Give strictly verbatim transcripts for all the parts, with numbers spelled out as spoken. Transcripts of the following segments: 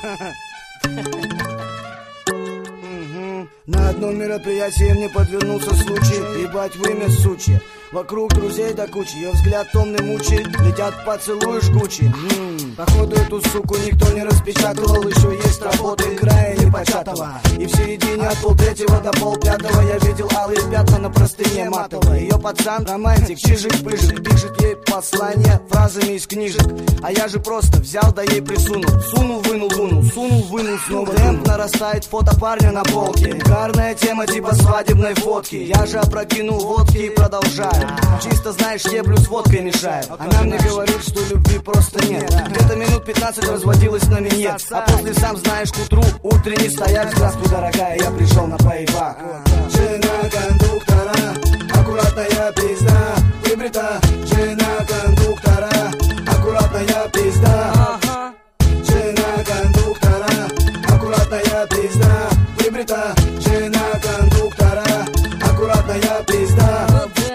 На одном мероприятии мне подвернулся случай ебать в имя сучья. Вокруг друзей до кучи, ее взгляд томный мучает. Летят поцелуи жгучие. М-м. Походу эту суку никто не распечатывал. Еще есть работы края непочатого. И в середине от полтретьего до полпятого я видел алые пятна на простыне матовой. Ее пацан романтик, чижик-пыжик, пишет ей послание фразами из книжек. А я же просто взял да ей присунул. Сунул, вынул, вынул, сунул, вынул снова. Темп нарастает, фото парня на полке. Гарная тема типа свадебной фотки. Я же опрокинул водки и продолжаю. Чисто знаешь, еблю с водкой мешаю. Она мне говорит, что любви просто нет. Где-то минут пятнадцать разводилась на минет. А после сам знаешь, к утру утренний стоять. Здравствуй, дорогая, я пришел на поебак. Жена кондуктора, аккуратная пизда, выбрита. Жена кондуктора, аккуратная пизда. Жена кондуктора, аккуратная пизда, выбрита. Жена кондуктора, аккуратная пизда.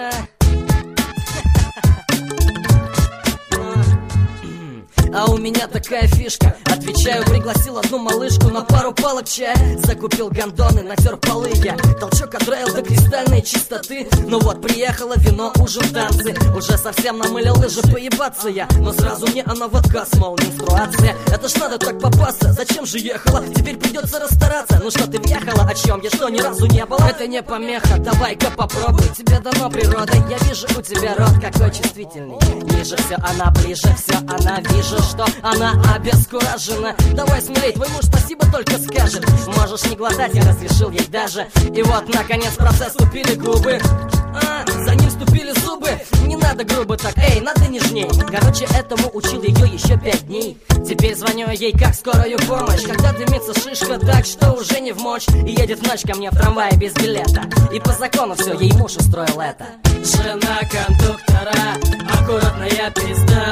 А у меня такая фишка. Отвечаю, пригласил одну малышку на пару палок чая. Закупил гондоны, натер полы я. Толчок отдраил до кристальной чистоты. Ну вот, приехала, вино, ужин, танцы. Уже совсем намылил лыжи, поебаться я. Но сразу мне она в отказ, мол, менструация. Это ж надо так попасться, зачем же ехала? Теперь придется расстараться. Ну что ты въехала, о чем я что ни разу не было? Это не помеха, давай-ка попробуй. Тебе дано природой, я вижу у тебя рот какой чувствительный. Ниже все она, ближе все она, вижу, что она обескуражена. Давай смелей, твой муж спасибо только скажет. Можешь не глотать, я разрешил ей даже. И вот, наконец, в процесс вступили губы. А, за ним вступили зубы. Не надо грубо так, эй, надо нежней. Короче, этому учил ее еще пять дней. Теперь звоню ей как скорую помощь. Когда дымится шишка так, что уже не в мочь. И едет в ночь ко мне в трамвае без билета. И по закону все, ей муж устроил это. Жена кондуктора, аккуратная пизда,